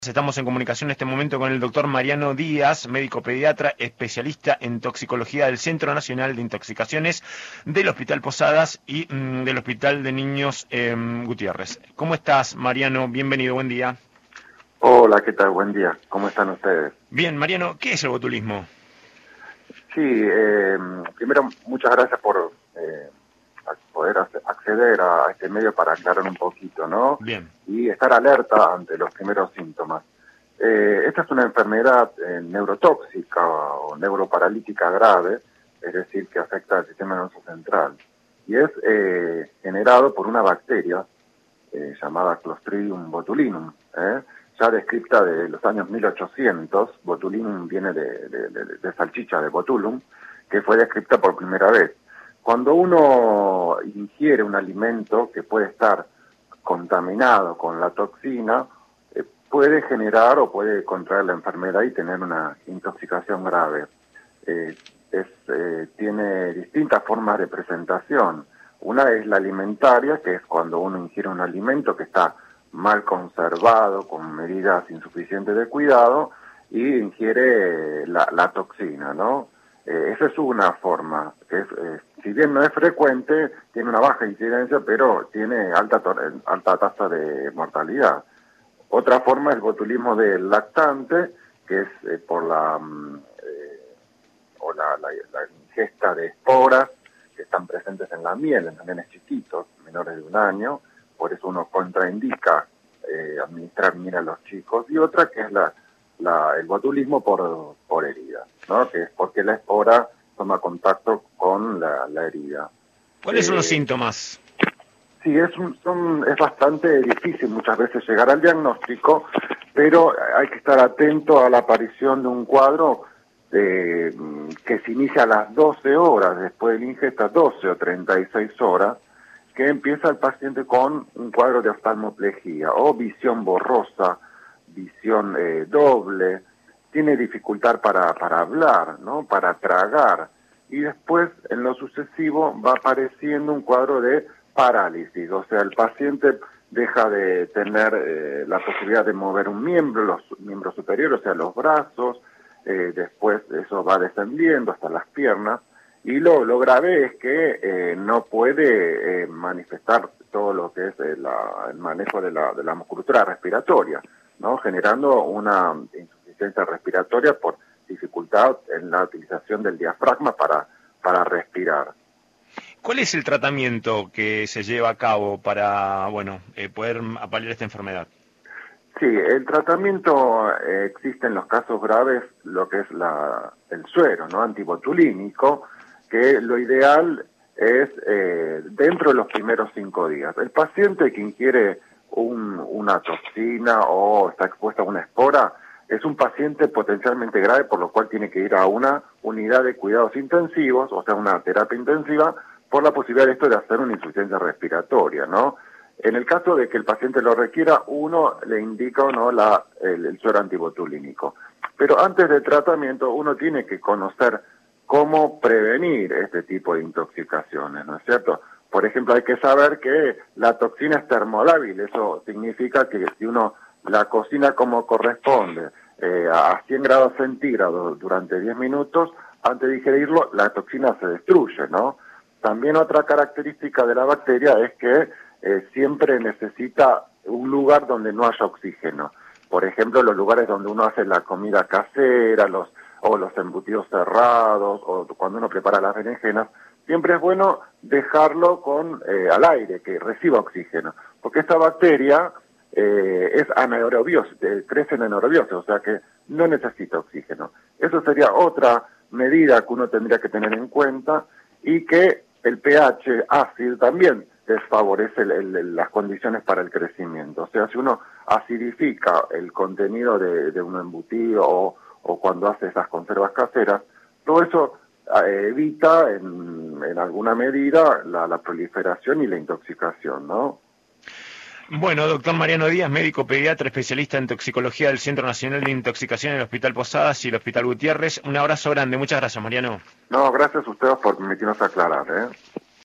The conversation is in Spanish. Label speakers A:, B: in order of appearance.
A: Estamos en comunicación en este momento con el doctor Mariano Díaz, médico pediatra, especialista en toxicología del Centro Nacional de Intoxicaciones del Hospital Posadas y del Hospital de Niños Gutiérrez. ¿Cómo estás, Mariano? Bienvenido, buen día.
B: Hola, ¿qué tal? Buen día. ¿Cómo están ustedes?
A: Bien, Mariano, ¿qué es el botulismo?
B: Sí, primero, muchas gracias por poder acceder a este medio para aclarar un poquito, ¿no?
A: Bien.
B: Y estar alerta ante los primeros síntomas. Esta es una enfermedad neurotóxica o neuroparalítica grave, es decir, que afecta al sistema nervioso central. Y es generado por una bacteria llamada Clostridium botulinum, ya descripta de los años 1800. Botulinum viene de salchicha, de botulum, que fue descripta por primera vez. Cuando uno ingiere un alimento que puede estar contaminado con la toxina, puede generar o puede contraer la enfermedad y tener una intoxicación grave. Tiene distintas formas de presentación. Una es la alimentaria, que es cuando uno ingiere un alimento que está mal conservado, con medidas insuficientes de cuidado, y ingiere la toxina, ¿no? Esa es una forma, que si bien no es frecuente, tiene una baja incidencia, pero tiene alta tasa de mortalidad. Otra forma es el botulismo del lactante, que es por la ingesta de esporas que están presentes en la miel, en nenes chiquitos, menores de 1 año. Por eso uno contraindica administrar miel a los chicos. Y otra que es el botulismo por herida, ¿no? Que es porque la espora toma contacto con la herida.
A: ¿Cuáles son los síntomas?
B: Sí, es bastante difícil muchas veces llegar al diagnóstico, pero hay que estar atento a la aparición de un cuadro que se inicia a las 12 horas después de la ingesta, 12 o 36 horas, que empieza el paciente con un cuadro de oftalmoplejía o visión borrosa, visión doble, tiene dificultad para hablar, ¿no? Para tragar, y después en lo sucesivo va apareciendo un cuadro de parálisis, o sea, el paciente deja de tener la posibilidad de mover un miembro, los miembros superiores, o sea, los brazos, después eso va descendiendo hasta las piernas, y lo grave es que no puede manifestar todo lo que es el manejo de la musculatura respiratoria, ¿no? Generando una insuficiencia respiratoria por dificultad en la utilización del diafragma para respirar.
A: ¿Cuál es el tratamiento que se lleva a cabo para, poder paliar esta enfermedad?
B: Sí, el tratamiento existe en los casos graves, lo que es el suero, ¿no? Antibotulínico, que lo ideal es dentro de los primeros 5 días. El paciente que ingiere una toxina o está expuesto a una espora es un paciente potencialmente grave, por lo cual tiene que ir a una unidad de cuidados intensivos, o sea, una terapia intensiva, por la posibilidad de esto de hacer una insuficiencia respiratoria, ¿no? En el caso de que el paciente lo requiera, uno le indica o no el suero antibotulínico. Pero antes del tratamiento, uno tiene que conocer cómo prevenir este tipo de intoxicaciones, ¿no es cierto? Por ejemplo, hay que saber que la toxina es termolábil. Eso significa que si uno la cocina como corresponde, a 100 grados centígrados durante 10 minutos, antes de digerirlo, la toxina se destruye, ¿no? También otra característica de la bacteria es que siempre necesita un lugar donde no haya oxígeno. Por ejemplo, los lugares donde uno hace la comida casera, los embutidos cerrados, o cuando uno prepara las berenjenas, siempre es bueno dejarlo al aire, que reciba oxígeno, porque esta bacteria es anaerobiosa, crece en anaerobiosis, o sea que no necesita oxígeno. Eso sería otra medida que uno tendría que tener en cuenta, y que el pH ácido también desfavorece las condiciones para el crecimiento. O sea, si uno acidifica el contenido de un embutido o cuando hace esas conservas caseras, todo eso evita en alguna medida la proliferación y la intoxicación, ¿no?
A: Bueno, doctor Mariano Díaz, médico pediatra, especialista en toxicología del Centro Nacional de Intoxicación en el Hospital Posadas y el Hospital Gutiérrez. Un abrazo grande, muchas gracias, Mariano.
B: No, gracias a ustedes por permitirnos aclarar,